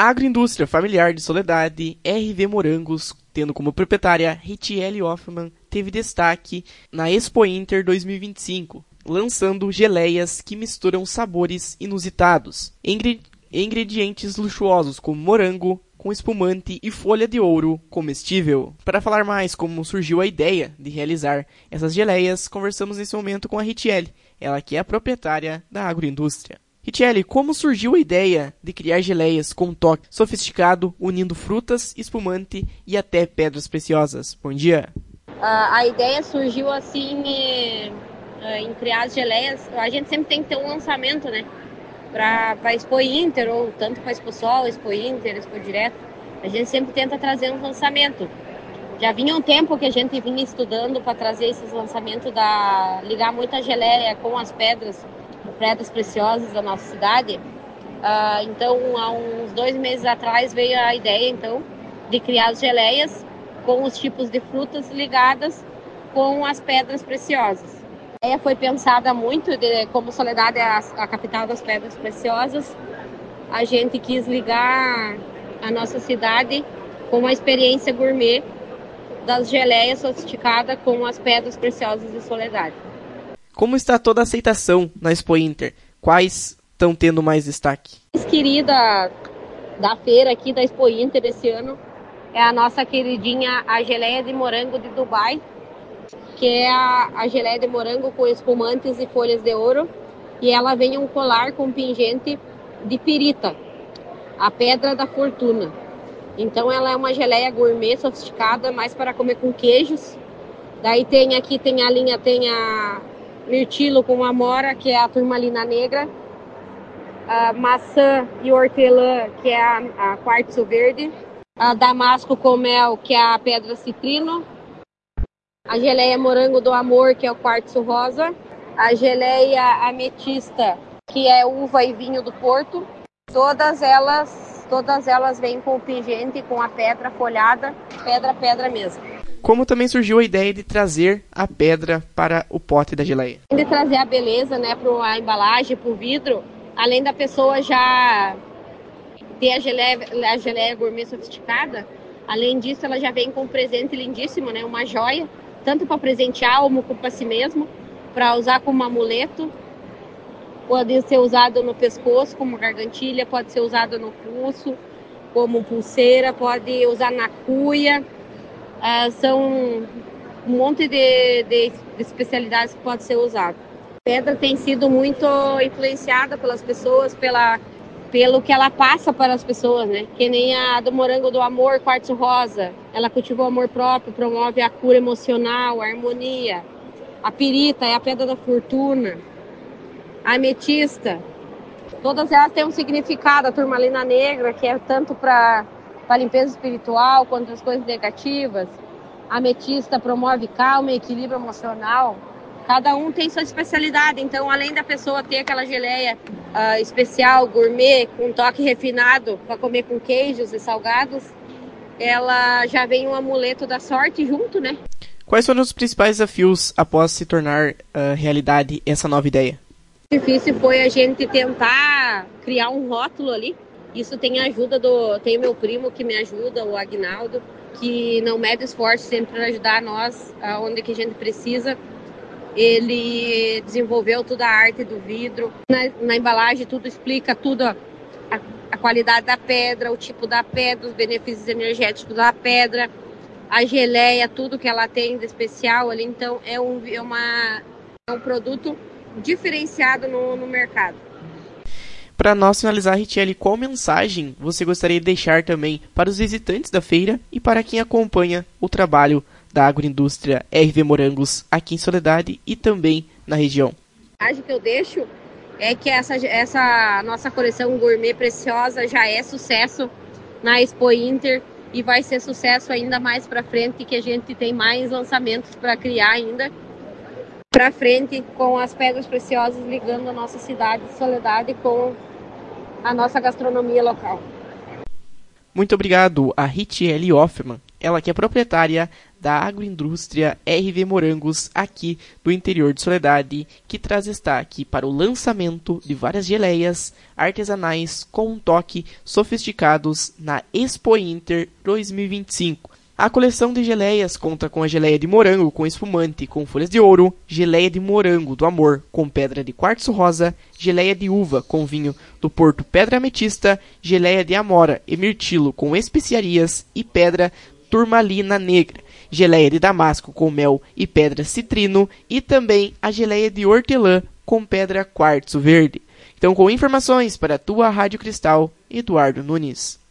A agroindústria familiar de Soledade, RV Morangos, tendo como proprietária Ritiele Hoffmann, teve destaque na Expo Inter 2025, lançando geleias que misturam sabores inusitados, ingredientes luxuosos como morango, com espumante e folha de ouro comestível. Para falar mais como surgiu a ideia de realizar essas geleias, conversamos nesse momento com a Ritiele, ela que é a proprietária da agroindústria. Ritiele, como surgiu a ideia de criar geleias com um toque sofisticado, unindo frutas, espumante e até pedras preciosas? Bom dia. A ideia surgiu assim em criar as geleias. A gente sempre tem que ter um lançamento, né? Para Expo Inter, ou tanto para Expo Sol, Expo Inter, Expo Direto. A gente sempre tenta trazer um lançamento. Já vinha um tempo que a gente vinha estudando para trazer esses lançamentos, ligar muita geleia com as pedras preciosas da nossa cidade. Então, há uns 2 meses atrás veio a ideia, então, de criar as geleias com os tipos de frutas ligadas com as pedras preciosas. A ideia foi pensada muito, como Soledade é a capital das pedras preciosas, a gente quis ligar a nossa cidade com uma experiência gourmet das geleias sofisticadas com as pedras preciosas de Soledade. Como está toda a aceitação na Expo Inter? Quais estão tendo mais destaque? A mais querida da feira aqui da Expo Inter esse ano é a nossa queridinha, a geleia de morango de Dubai, que é a geleia de morango com espumantes e folhas de ouro, e ela vem um colar com pingente de pirita, a pedra da fortuna. Então ela é uma geleia gourmet sofisticada, mais para comer com queijos. Daí tem a linha, tem a mirtilo com amora, que é a turmalina negra, a maçã e hortelã, que é a quartzo verde, a damasco com mel, que é a pedra citrino, a geleia morango do amor, que é o quartzo rosa, a geleia ametista, que é uva e vinho do Porto. Todas elas vêm com o pingente, com a pedra folhada, pedra mesmo. Como também surgiu a ideia de trazer a pedra para o pote da geleia? De trazer a beleza, né, para a embalagem, para o vidro, além da pessoa já ter a geleia gourmet sofisticada, além disso ela já vem com um presente lindíssimo, né, uma joia, tanto para presentear como para si mesmo, para usar como amuleto. Pode ser usado no pescoço como gargantilha, pode ser usado no pulso como pulseira, pode usar na cuia. São um monte de especialidades que pode ser usado. A pedra tem sido muito influenciada pelas pessoas, pelo que ela passa para as pessoas, né? Que nem a do morango do amor, quartzo rosa. Ela cultivou amor próprio, promove a cura emocional, a harmonia. A pirita é a pedra da fortuna. A ametista, todas elas têm um significado. A turmalina negra, que é tanto para limpeza espiritual quanto as coisas negativas. A ametista promove calma e equilíbrio emocional. Cada um tem sua especialidade, então além da pessoa ter aquela geleia especial, gourmet, com toque refinado para comer com queijos e salgados, ela já vem um amuleto da sorte junto, né? Quais foram os principais desafios após se tornar realidade essa nova ideia? O difícil foi a gente tentar criar um rótulo ali. Isso tem a ajuda tem o meu primo que me ajuda, o Agnaldo, que não mede esforço sempre para ajudar nós onde que a gente precisa. Ele desenvolveu toda a arte do vidro. Na embalagem tudo explica tudo, a qualidade da pedra, o tipo da pedra, os benefícios energéticos da pedra, a geleia, tudo que ela tem de especial ali. Então é um produto diferenciado no mercado. Para nós finalizar, Ritiele, qual mensagem você gostaria de deixar também para os visitantes da feira e para quem acompanha o trabalho da agroindústria RV Morangos aqui em Soledade e também na região? A mensagem que eu deixo é que essa nossa coleção gourmet preciosa já é sucesso na Expo Inter e vai ser sucesso ainda mais para frente, que a gente tem mais lançamentos para criar ainda para frente, com as pedras preciosas ligando a nossa cidade de Soledade com a nossa gastronomia local. Muito obrigado a Ritiele Hoffmann, ela que é proprietária da agroindústria RV Morangos aqui do interior de Soledade, que traz destaque para o lançamento de várias geleias artesanais com um toque sofisticados na Expo Inter 2025. A coleção de geleias conta com a geleia de morango com espumante com folhas de ouro, geleia de morango do amor com pedra de quartzo rosa, geleia de uva com vinho do Porto Pedra Ametista, geleia de amora e mirtilo com especiarias e pedra turmalina negra, geleia de damasco com mel e pedra citrino e também a geleia de hortelã com pedra quartzo verde. Então, com informações para a tua Rádio Cristal, Eduardo Nunes.